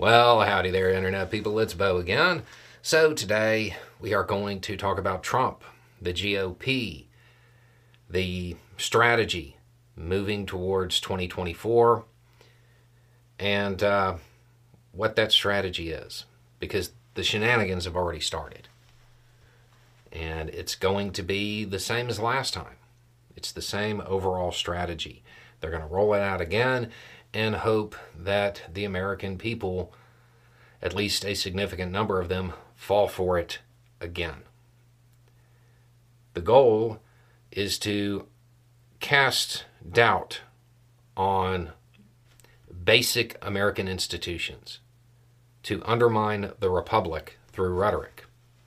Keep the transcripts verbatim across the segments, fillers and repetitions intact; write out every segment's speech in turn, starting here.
Well, howdy there, Internet people. It's Bo again. So today we are going to talk about Trump, the G O P, the strategy moving towards twenty twenty-four, and uh, what that strategy is. Because the shenanigans have already started. And it's going to be the same as last time. It's the same overall strategy. They're going to roll it out again and hope that the American people, at least a significant number of them, fall for it again. The goal is to cast doubt on basic American institutions, to undermine the republic through rhetoric.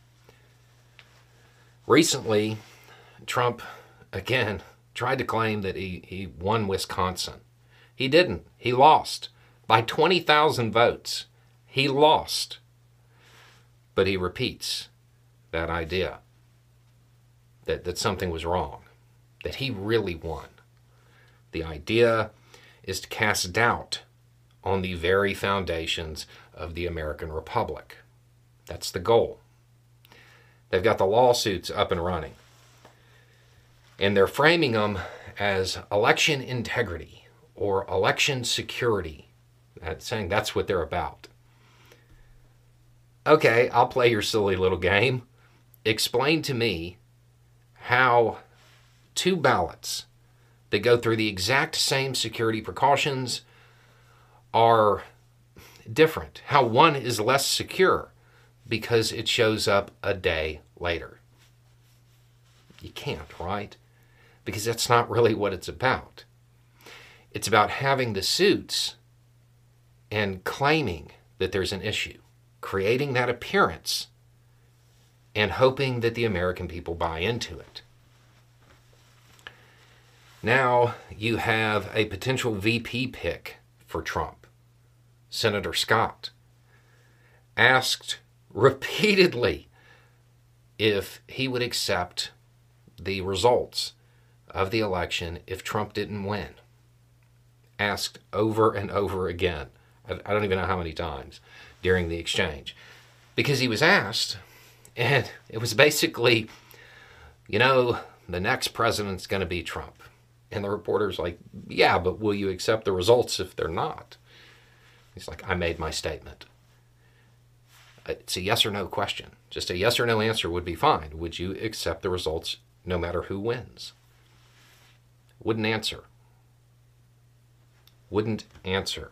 Recently, Trump, again, tried to claim that he, he won Wisconsin. He didn't. He lost by twenty thousand votes. He lost. But he repeats that idea that, that something was wrong, that he really won. The idea is to cast doubt on the very foundations of the American Republic. That's the goal. They've got the lawsuits up and running. And they're framing them as election integrity or election security. That's saying that's what they're about. Okay, I'll play your silly little game. Explain to me how two ballots that go through the exact same security precautions are different. How one is less secure because it shows up a day later. You can't, right? Because that's not really what it's about. It's about having the suits and claiming that there's an issue, creating that appearance, and hoping that the American people buy into it. Now you have a potential V P pick for Trump, Senator Scott, asked repeatedly if he would accept the results of the election if Trump didn't win. Asked over and over again. I don't even know how many times during the exchange. Because he was asked, and it was basically, you know, the next president's going to be Trump. And the reporter's like, yeah, but will you accept the results if they're not? He's like, I made my statement. It's a yes or no question. Just a yes or no answer would be fine. Would you accept the results no matter who wins? Wouldn't answer. Wouldn't answer.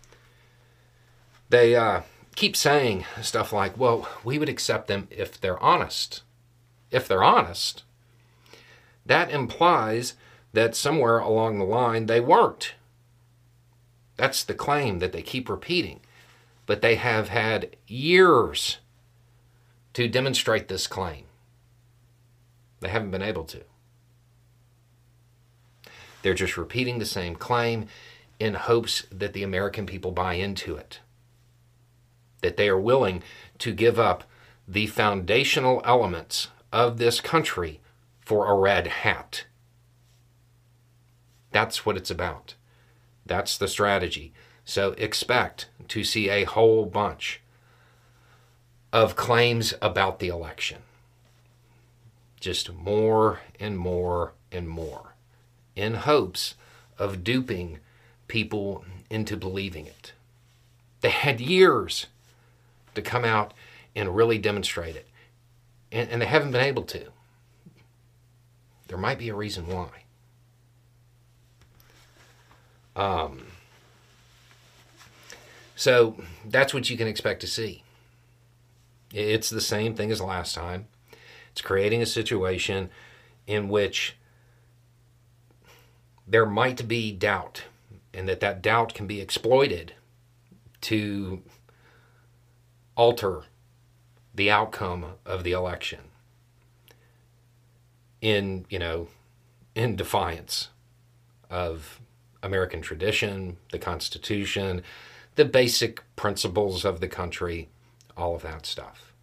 They uh, keep saying stuff like, well, we would accept them if they're honest. If they're honest, that implies that somewhere along the line they weren't. That's the claim that they keep repeating. But they have had years to demonstrate this claim. They haven't been able to. They're just repeating the same claim in hopes that the American people buy into it. That they are willing to give up the foundational elements of this country for a red hat. That's what it's about. That's the strategy. So expect to see a whole bunch of claims about the election. Just more and more and more, in hopes of duping people into believing it. They had years to come out and really demonstrate it, and, and they haven't been able to. There might be a reason why. Um, so that's what you can expect to see. It's the same thing as last time. It's creating a situation in which there might be doubt, and that that doubt can be exploited to alter the outcome of the election in, you know, in defiance of American tradition, the Constitution, the basic principles of the country, all of that stuff.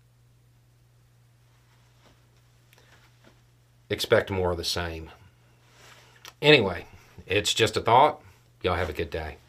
Expect more of the same. Anyway, it's just a thought. Y'all have a good day.